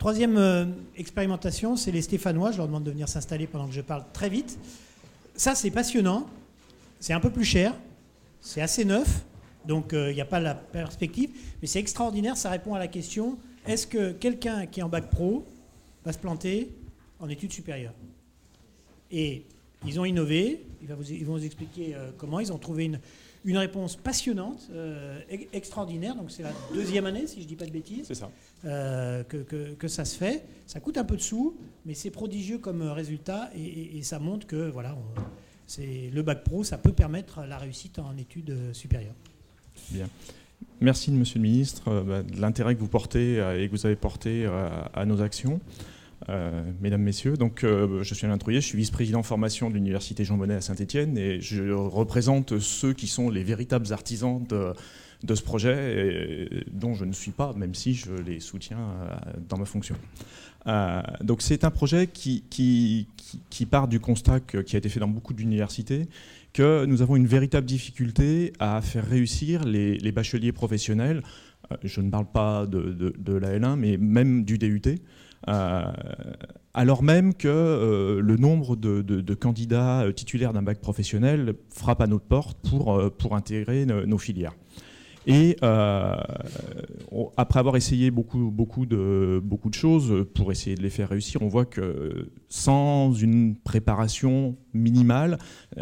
Troisième expérimentation, c'est les Stéphanois. Je leur demande de venir s'installer pendant que je parle très vite. Ça, c'est passionnant. C'est un peu plus cher. C'est assez neuf. Donc, il n'y a pas la perspective. Mais c'est extraordinaire. Ça répond à la question, est-ce que quelqu'un qui est en bac pro va se planter en études supérieures? Et ils ont innové. Ils vont vous expliquer comment. Ils ont trouvé une réponse passionnante, extraordinaire. Donc c'est la deuxième année, si je ne dis pas de bêtises, c'est ça. Que ça se fait. Ça coûte un peu de sous, mais c'est prodigieux comme résultat et ça montre que voilà, le bac pro, ça peut permettre la réussite en études supérieures. Bien. Merci, Monsieur le Ministre, de l'intérêt que vous portez et que vous avez porté à nos actions. Mesdames, Messieurs, donc, je suis Alain Trouillet, je suis vice-président formation de l'Université Jean Monnet à Saint-Étienne et je représente ceux qui sont les véritables artisans de ce projet, dont je ne suis pas, même si je les soutiens dans ma fonction. Donc c'est un projet qui part du constat qui a été fait dans beaucoup d'universités, que nous avons une véritable difficulté à faire réussir les bacheliers professionnels, je ne parle pas de la L1, mais même du DUT, alors même que le nombre de candidats titulaires d'un bac professionnel frappe à notre porte pour intégrer nos filières. Et après avoir essayé beaucoup de choses pour essayer de les faire réussir, on voit que sans une préparation minimale,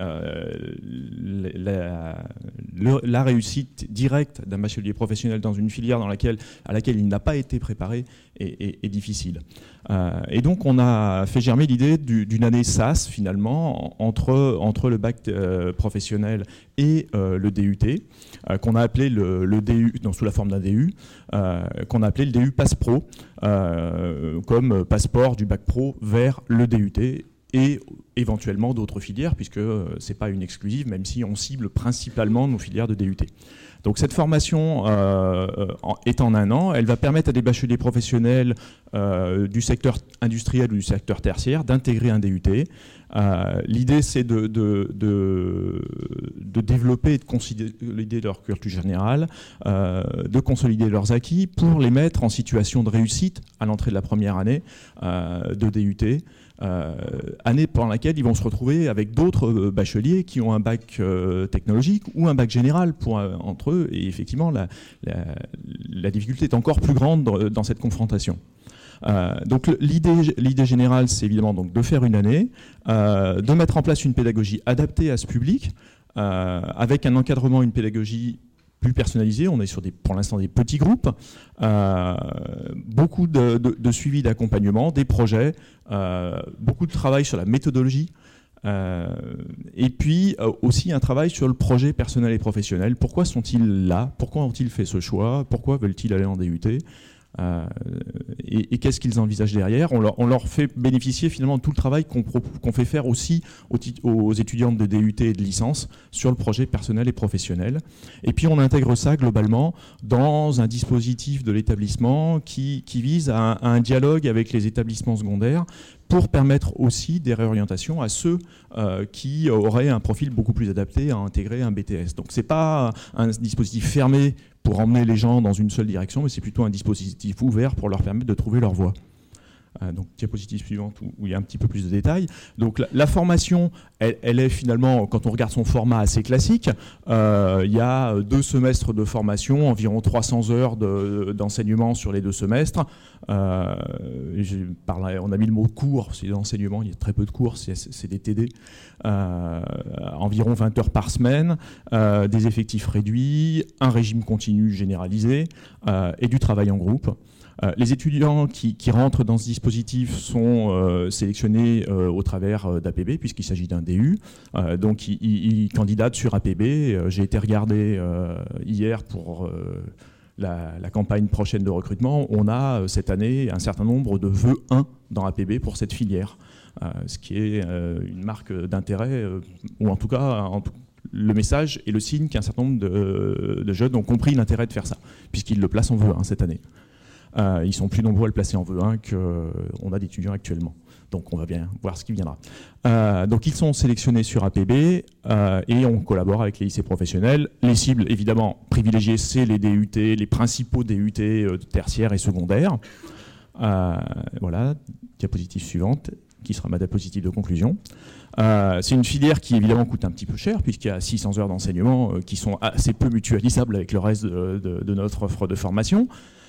la réussite directe d'un bachelier professionnel dans une filière à laquelle il n'a pas été préparé est difficile. Et donc on a fait germer l'idée d'une année SAS finalement entre le bac professionnel et le DUT, qu'on a appelé le DU, sous la forme d'un DU, qu'on a appelé le DU Passe Pro, comme passeport du bac pro vers le DUT et éventuellement d'autres filières, puisque ce n'est pas une exclusive, même si on cible principalement nos filières de DUT. Donc cette formation est en un an, elle va permettre à des bacheliers professionnels du secteur industriel ou du secteur tertiaire d'intégrer un DUT. L'idée, c'est de développer et de consolider leur culture générale, de consolider leurs acquis pour les mettre en situation de réussite à l'entrée de la première année de DUT. Année pendant laquelle ils vont se retrouver avec d'autres bacheliers qui ont un bac technologique ou un bac général entre eux. Et effectivement, la difficulté est encore plus grande dans cette confrontation. Donc l'idée générale, c'est évidemment donc de faire une année, de mettre en place une pédagogie adaptée à ce public, avec un encadrement, une pédagogie plus personnalisée. On est sur pour l'instant des petits groupes, beaucoup de suivi d'accompagnement, des projets, beaucoup de travail sur la méthodologie, et puis aussi un travail sur le projet personnel et professionnel. Pourquoi sont-ils là? Pourquoi ont-ils fait ce choix? Pourquoi veulent-ils aller en DUT? Et qu'est-ce qu'ils envisagent derrière? On leur fait bénéficier finalement de tout le travail qu'on fait faire aussi aux étudiantes de DUT et de licence sur le projet personnel et professionnel. Et puis on intègre ça globalement dans un dispositif de l'établissement qui vise à un dialogue avec les établissements secondaires pour permettre aussi des réorientations à ceux qui auraient un profil beaucoup plus adapté à intégrer un BTS. Donc ce n'est pas un dispositif fermé pour emmener les gens dans une seule direction, mais c'est plutôt un dispositif ouvert pour leur permettre de trouver leur voie. Donc diapositive suivante où il y a un petit peu plus de détails. Donc la formation, elle est finalement, quand on regarde son format, assez classique. Il y a 2 semestres de formation, environ 300 heures d'enseignement sur les 2 semestres. On a mis le mot cours, c'est l'enseignement, il y a très peu de cours, c'est des TD. Environ 20 heures par semaine, des effectifs réduits, un régime continu généralisé et du travail en groupe. Les étudiants qui rentrent dans ce dispositif sont sélectionnés au travers d'APB, puisqu'il s'agit d'un DU. Donc ils candidatent sur APB. J'ai été regarder hier pour la campagne prochaine de recrutement. On a cette année un certain nombre de vœux 1 dans APB pour cette filière, ce qui est une marque d'intérêt, ou en tout cas... le message et le signe qu'un certain nombre de jeunes ont compris l'intérêt de faire ça, puisqu'ils le placent en vœu 1 cette année. Ils sont plus nombreux à le placer en vœu 1 qu'on a d'étudiants actuellement. Donc on va bien voir ce qui viendra. Donc ils sont sélectionnés sur APB et on collabore avec les lycées professionnels. Les cibles évidemment privilégiées, c'est les DUT, les principaux DUT tertiaires et secondaires. Voilà, diapositive suivante, qui sera ma diapositive de conclusion. C'est une filière qui évidemment coûte un petit peu cher, puisqu'il y a 600 heures d'enseignement qui sont assez peu mutualisables avec le reste de notre offre de formation.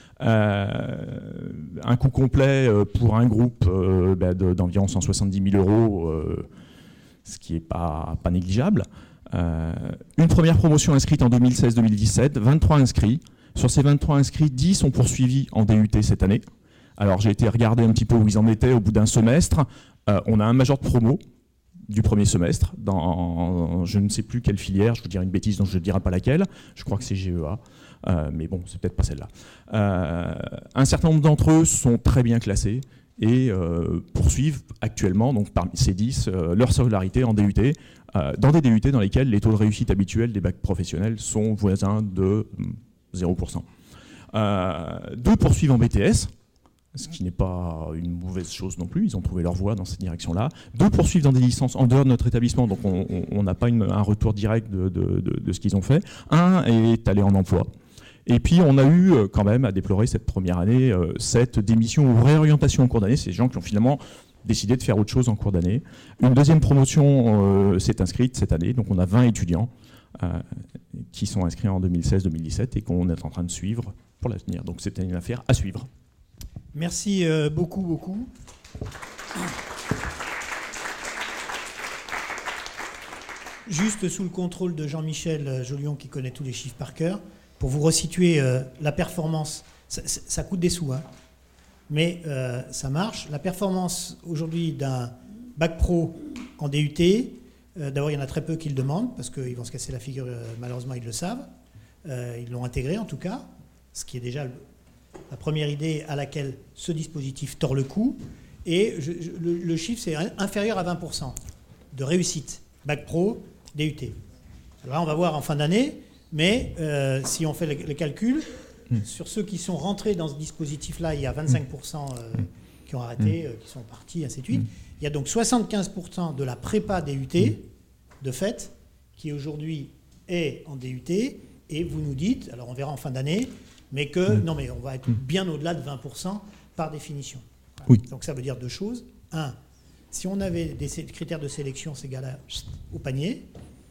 Un coût complet pour un groupe d'environ 170 000 euros, ce qui n'est pas négligeable. Une première promotion inscrite en 2016-2017, 23 inscrits. Sur ces 23 inscrits, 10 ont poursuivi en DUT cette année. Alors j'ai été regarder un petit peu où ils en étaient au bout d'un semestre. On a un major de promo du premier semestre dans je ne sais plus quelle filière, je vous dirai une bêtise donc je ne dirai pas laquelle, je crois que c'est GEA, mais bon c'est peut-être pas celle-là. Un certain nombre d'entre eux sont très bien classés et poursuivent actuellement, donc parmi ces 10, leur scolarité en DUT, dans des DUT dans lesquels les taux de réussite habituels des bacs professionnels sont voisins de 0%. 2 poursuivent en BTS, ce qui n'est pas une mauvaise chose non plus, ils ont trouvé leur voie dans cette direction-là. 2 poursuivent dans des licences en dehors de notre établissement, donc on n'a pas un retour direct de ce qu'ils ont fait. 1 est allé en emploi. Et puis on a eu quand même à déplorer cette première année 7 démissions ou réorientations en cours d'année, c'est des gens qui ont finalement décidé de faire autre chose en cours d'année. Une deuxième promotion s'est inscrite cette année, donc on a 20 étudiants qui sont inscrits en 2016-2017 et qu'on est en train de suivre pour l'avenir. Donc c'était une affaire à suivre. Merci beaucoup. Juste sous le contrôle de Jean-Michel Jolion, qui connaît tous les chiffres par cœur, pour vous resituer la performance, ça coûte des sous, hein, mais ça marche. La performance aujourd'hui d'un bac pro en DUT, d'abord il y en a très peu qui le demandent, parce qu'ils vont se casser la figure, malheureusement ils le savent. Ils l'ont intégré en tout cas, ce qui est déjà la première idée à laquelle ce dispositif tord le cou. Et le chiffre, c'est inférieur à 20% de réussite. Bac pro, DUT. Alors là, on va voir en fin d'année, mais si on fait le calcul, sur ceux qui sont rentrés dans ce dispositif-là, il y a 25% qui ont arrêté, qui sont partis, ainsi de suite. Il y a donc 75% de la prépa DUT, de fait, qui aujourd'hui est en DUT, et vous nous dites, alors on verra en fin d'année, mais non, mais on va être bien au-delà de 20% par définition. Voilà. Oui. Donc ça veut dire 2 choses. 1, si on avait des critères de sélection, ces gars-là, au panier.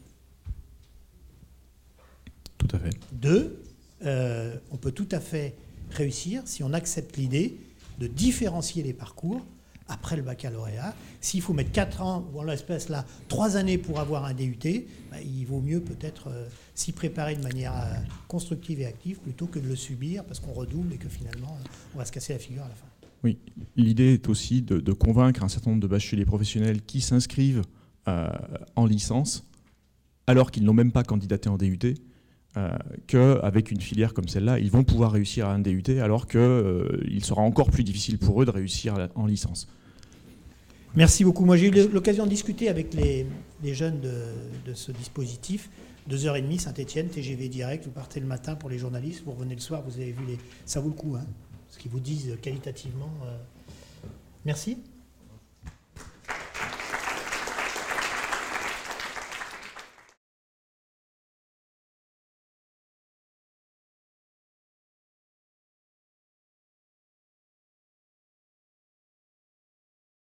Tout à fait. 2, on peut tout à fait réussir si on accepte l'idée de différencier les parcours après le baccalauréat. S'il faut mettre 4 ans, ou en l'espèce là, 3 années pour avoir un DUT, il vaut mieux peut-être s'y préparer de manière constructive et active plutôt que de le subir parce qu'on redouble et que finalement on va se casser la figure à la fin. Oui, l'idée est aussi de convaincre un certain nombre de bacheliers professionnels qui s'inscrivent en licence alors qu'ils n'ont même pas candidaté en DUT, qu'avec une filière comme celle-là, ils vont pouvoir réussir à un DUT alors qu'il sera encore plus difficile pour eux de réussir en licence. Merci beaucoup. Moi, j'ai eu l'occasion de discuter avec les jeunes de ce dispositif. 2h30, Saint-Etienne, TGV direct. Vous partez le matin pour les journalistes, vous revenez le soir, vous avez vu ça vaut le coup, hein, ce qu'ils vous disent qualitativement. Merci.